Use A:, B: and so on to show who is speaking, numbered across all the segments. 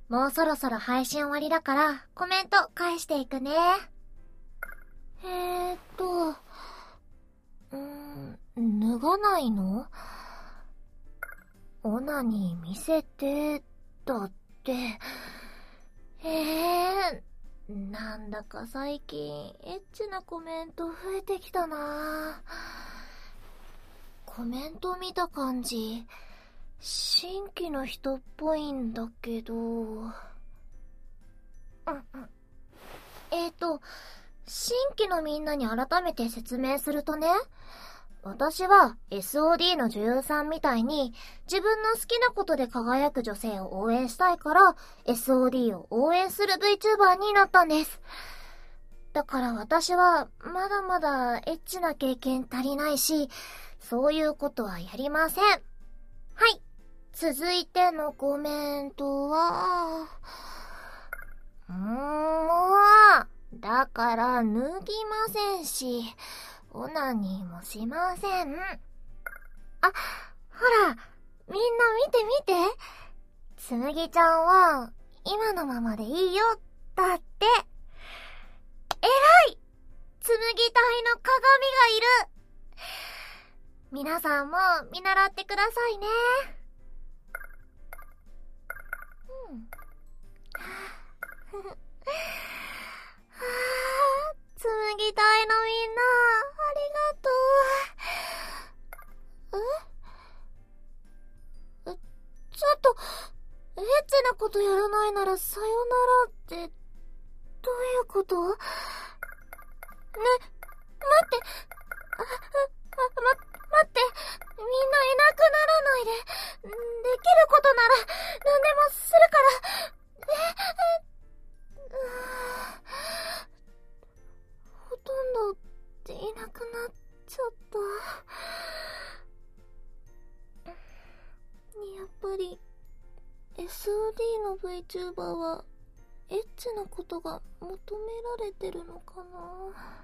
A: もうそろそろ配信終わりだからコメント返していくね。脱がないの？オナニー見せて、だって。なんだか最近エッチなコメント増えてきたな。コメント見た感じ、新規の人っぽいんだけど。新規のみんなに改めて説明するとね、私は SOD の女優さんみたいに自分の好きなことで輝く女性を応援したいから SOD を応援する VTuber になったんです。だから私はまだまだエッチな経験足りないし、そういうことはやりません。はい。続いてのコメントは、だから脱ぎませんし、オナニーもしません。あ、ほら、みんな見て見て。つむぎちゃんは、今のままでいいよ、だって。えらい！つむぎ隊の鏡がいる。皆さんも見習ってくださいね。つむぎ隊のみんな、ありがとう。ちょっと、エッチなことやらないならさよならって、どういうこと？待って、待って、みんないなくならないで。できることなら、何でもするから。ほとんどいなくなっちゃった。やっぱり SOD の VTuber はエッチなことが求められてるのかな。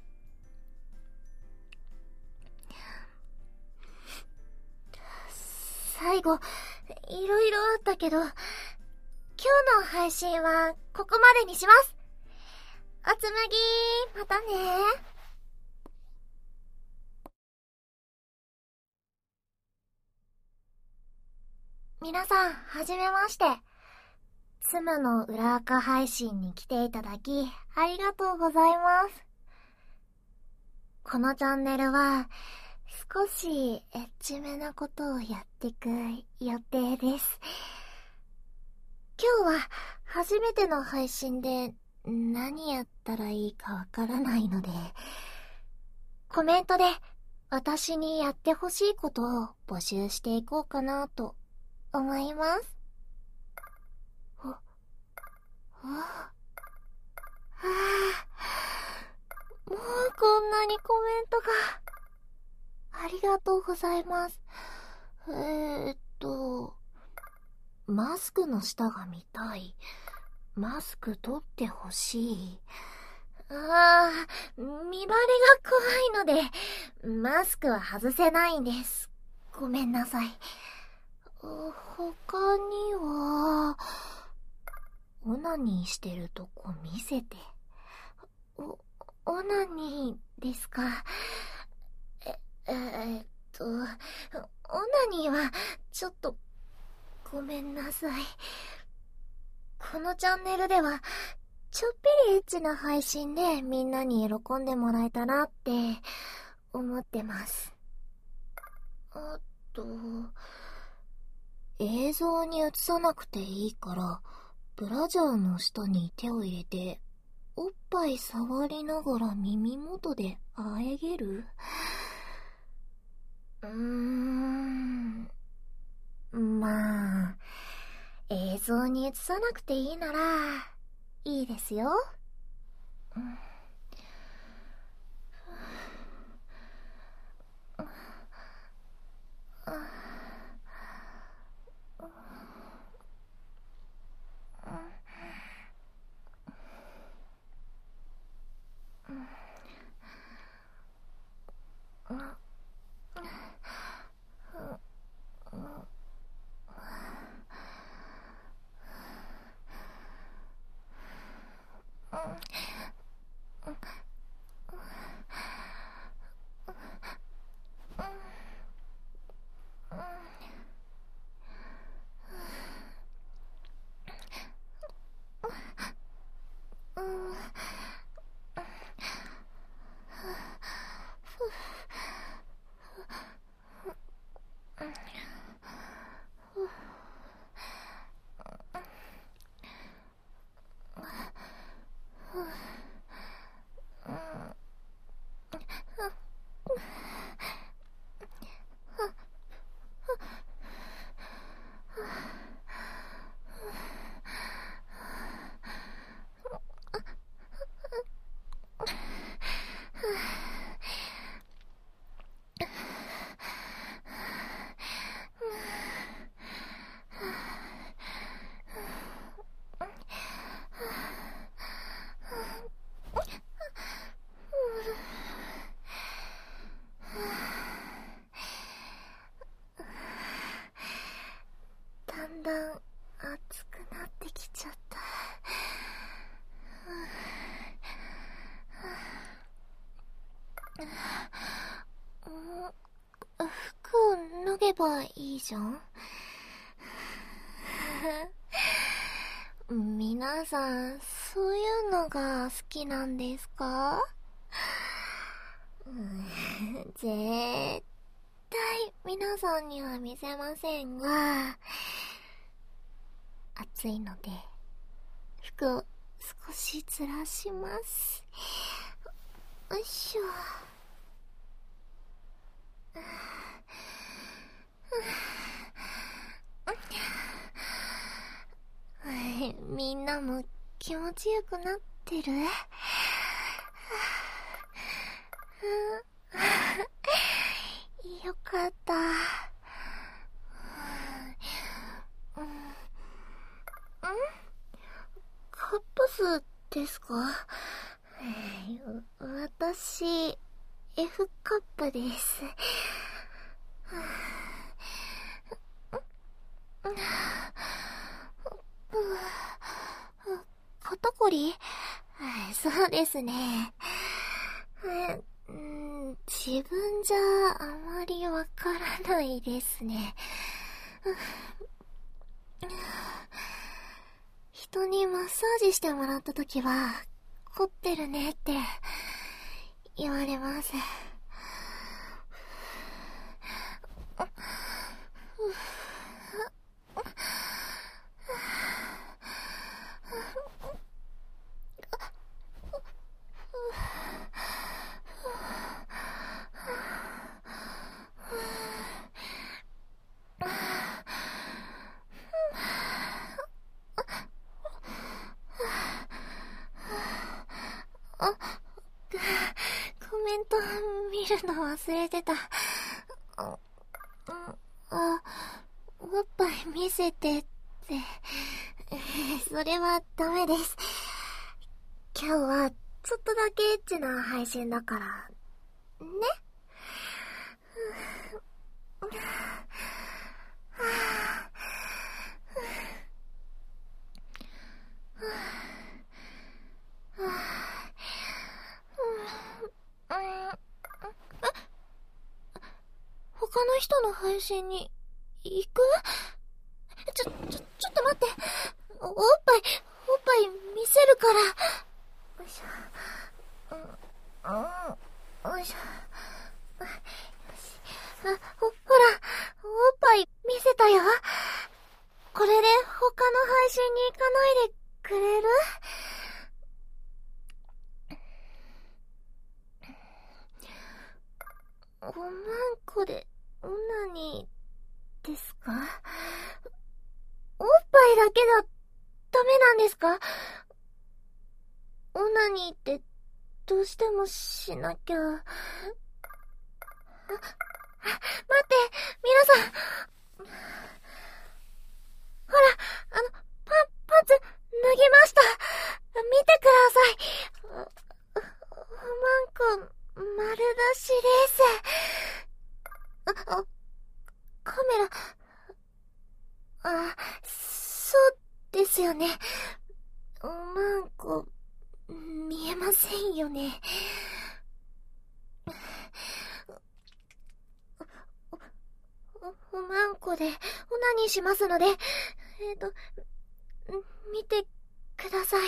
A: 最後いろいろあったけど、今日の配信はここまでにします。おつむぎ、またね。皆さん、はじめまして。つむの裏垢配信に来ていただき、ありがとうございます。このチャンネルは、少しエッチめなことをやっていく予定です。今日は初めての配信で何やったらいいかわからないので、コメントで私にやってほしいことを募集していこうかなと思います。もうこんなにコメントが。ありがとうございます。マスクの下が見たい。マスク取ってほしい。見バレが怖いので、マスクは外せないんです。ごめんなさい。他には、オナニーしてるとこ見せて。オナニーですか。オナニーは、ちょっと、ごめんなさい。このチャンネルでは、ちょっぴりエッチな配信でみんなに喜んでもらえたらって思ってます。あと、映像に映さなくていいから、ブラジャーの下に手を入れて、おっぱい触りながら耳元であえげる？まあ、映像に映さなくていいなら、いいですよ。 だんだん暑くなってきちゃった。服を脱げばいいじゃん。皆さん、そういうのが好きなんですか？絶対皆さんには見せませんが、暑いので服を少しずらします。よいしょ。みんなも気持ちよくなってる？よかった。カップスですか？私、F カップです。肩こり？そうですね。自分じゃあまりわからないですね。人にマッサージしてもらったときは、凝ってるねって言われます。コメント見るの忘れてた。おっぱい見せてって。それはダメです。今日はちょっとだけエッチな配信だから、ね。他の人の配信に行く？ちょっと待って。おっぱい見せるから。よいしょ。よいしょ。ほら、おっぱい見せたよ。これで他の配信に行かないでくれる？5万個でオナニーですか？おっぱいだけだ、ダメなんですか？オナニーってどうしてもしなきゃ。待って、皆さん。ほら、パンツ脱ぎました。見てください。マンコ、丸出しです。カメラ、そうですよね。マンコ、見えませんよね。おまんこでオナニーしますので、見てください。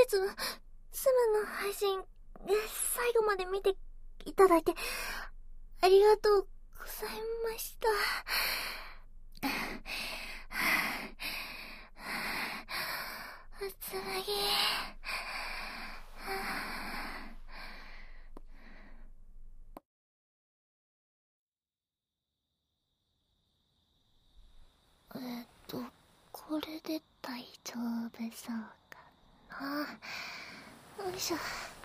A: 日は、スムの配信、最後まで見ていただいて、ありがとうございました。つむぎ。これで大丈夫そうかな。よいしょ。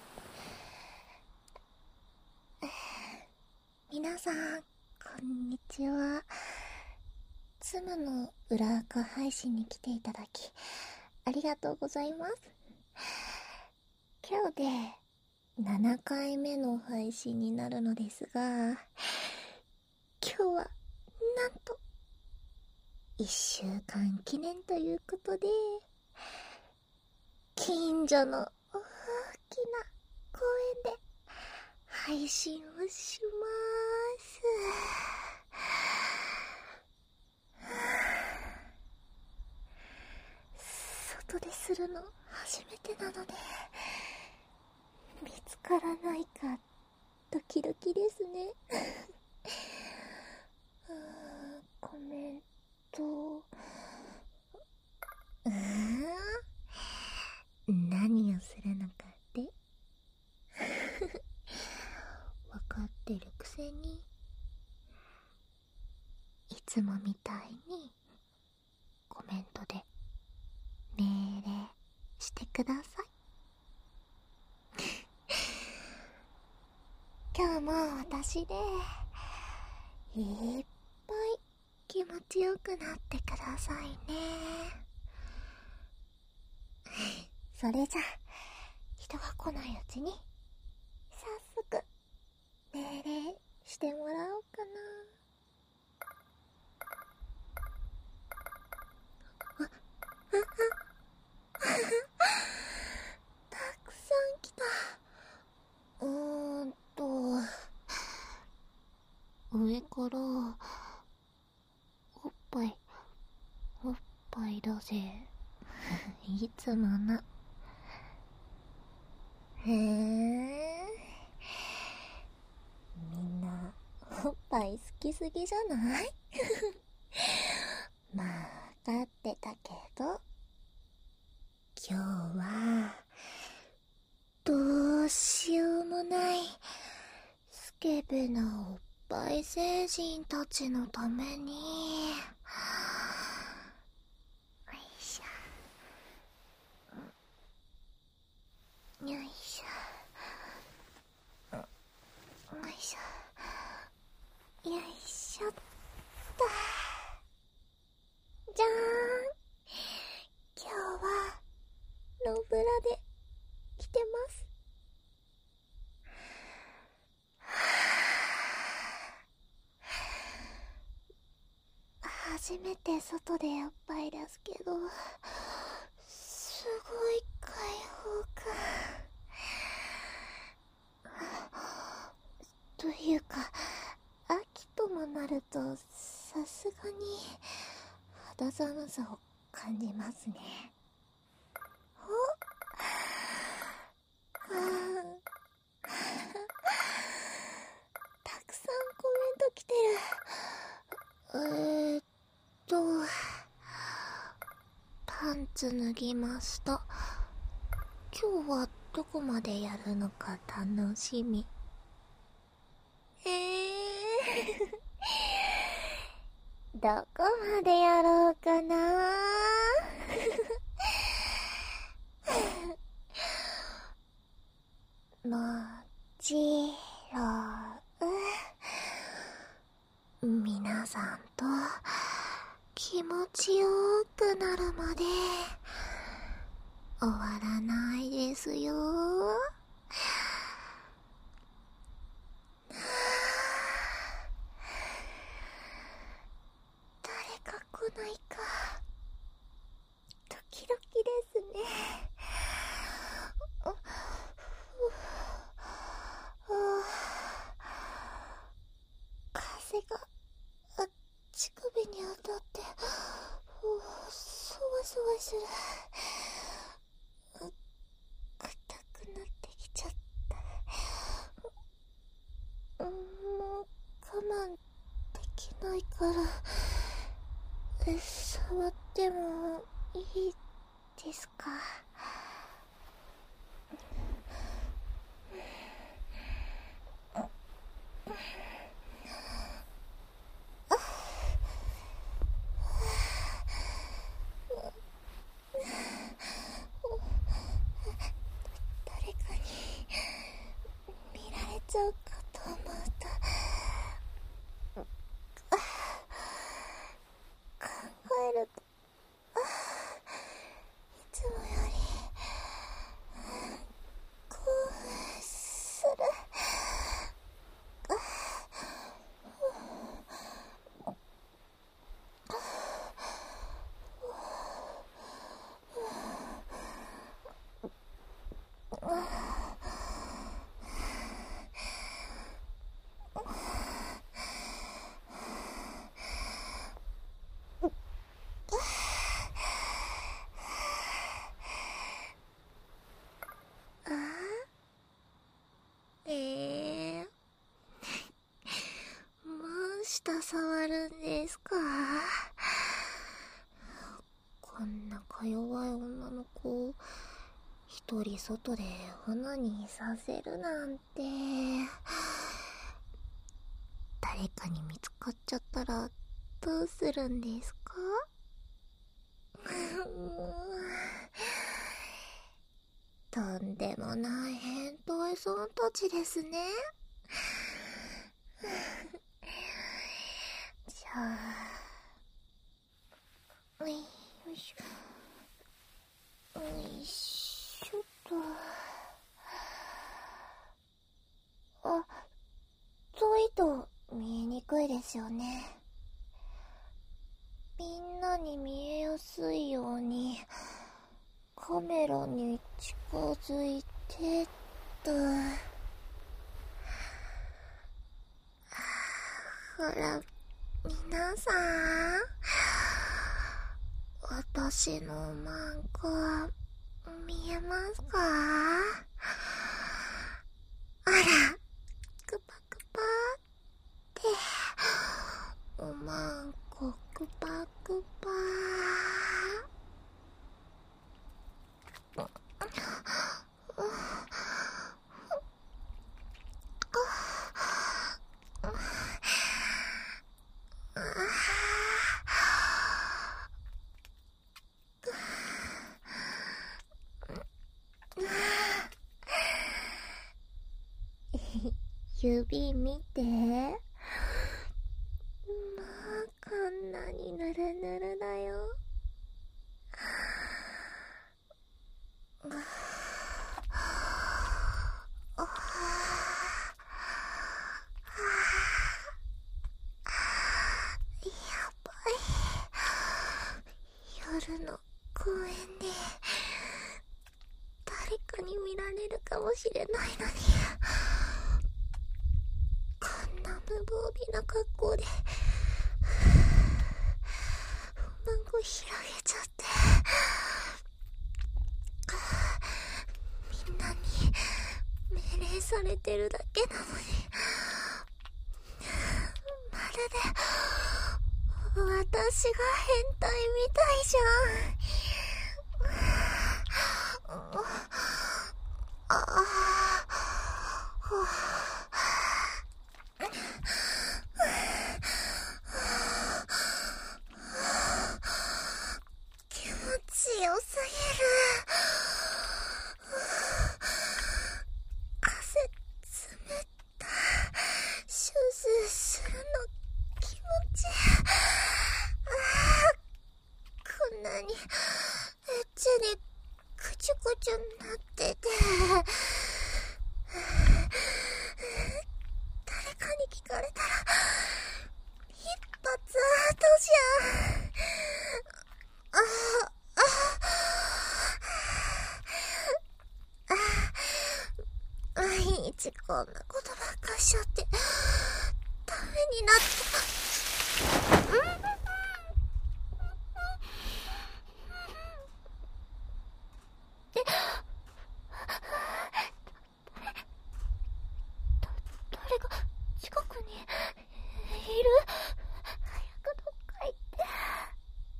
A: 皆さん、こんにちは。ツムの裏垢配信に来ていただき、ありがとうございます。今日で7回目の配信になるのですが、今日はなんと1週間記念ということで、近所の大きな公園で配信をしまーす。外でするの初めてなので、見つからないかドキドキですね。コメント、何をするのかって分かってるくせに、いつもみたいにコメントで命令してください。今日も私でいっぱい気持ちよくなってくださいね。それじゃ人が来ないうちに早速命令してもらおうかな。たくさん来た。上からおっぱいだぜ。いつもの。みんなおっぱい好きすぎじゃないまあ分かってたけど、今日はどうしようもないスケベなおっぱい星人たちのために、よいしょ、よいしょ、よいしょ、よいしょっと。じゃーん。今日はロブラで来てます。初めて外でおっぱい出すけど、すごい開放感。というか、秋ともなるとさすがに肌寒さを感じますね。たくさんコメント来てる。パンツ脱ぎました。今日はどこまでやるのか楽しみ。どこまでやろうかな。もちろん皆さんと気持ちよくなるまで終わらないですよ。誰か来ないかドキドキですね。風が乳首に当たってそわそわする。 触ってもいいですか？誰かに見られちゃうかと思うと考えるといつもより興奮する。下触るんですか？こんなか弱い女の子を一人外でオナニーさせるなんて。誰かに見つかっちゃったらどうするんですか？とんでもない変態さんたちですね。じゃあ、よいしょ、よいしょっと。あ、遠いと見えにくいですよね。みんなに見えやすいようにカメラに近づいてっと。ほら、皆さん、私のマンコ見えますか？あら、クパクパっておまんこクパクパ。指見て。まあ、こんなにぬるぬるだよ。やばい。夜の公園で誰かに見られるかもしれないのに、こんな無防備な格好でマンゴ広げちゃって、みんなに命令されてるだけなのに、まるで私が変態みたいじゃん。気持ちよすぎる。汗冷た。シューズするの気持ち。こんなにエッチにくちゅくちゅなってて、誰かに聞かれたら一発アウトじゃん。毎日こんなことばっかしちゃってダメになった。誰が近くにいる？早くどっか行って。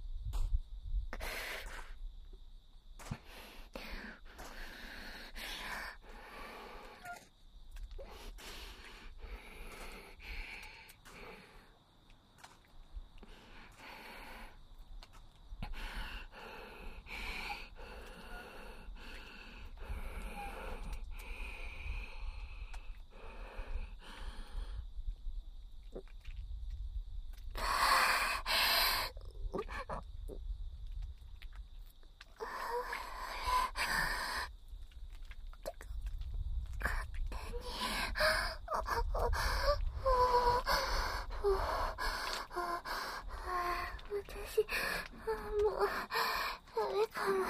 A: もう、ダメかも。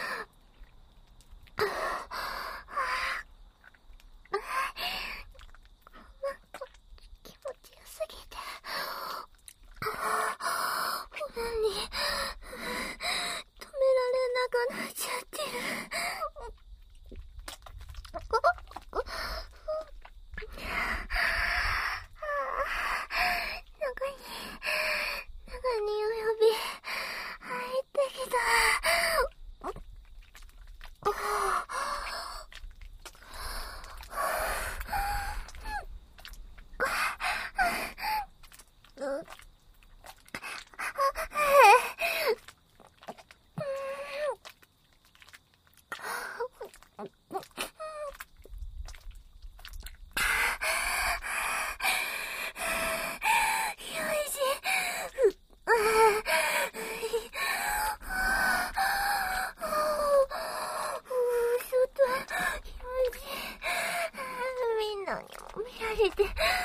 A: なんか、気持ちよすぎて。オナニー、止められなくなっちゃってる。中におび入ってきた。みんなにも見られて。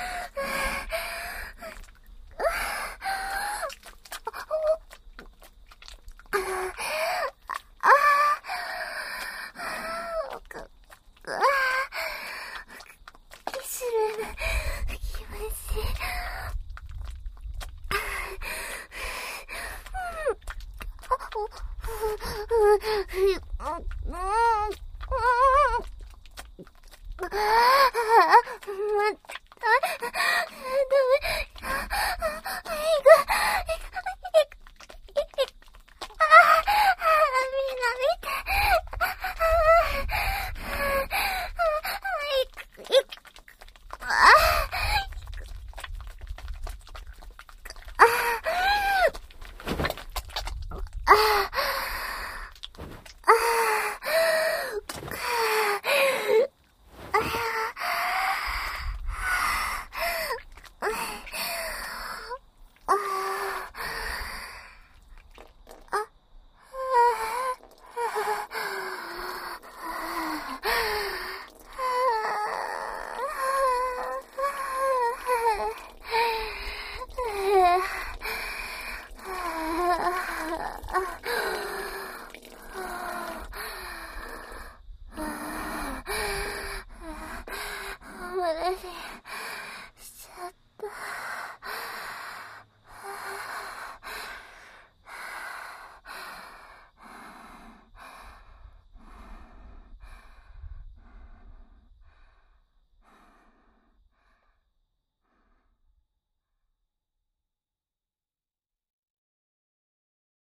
A: する気持ちいい。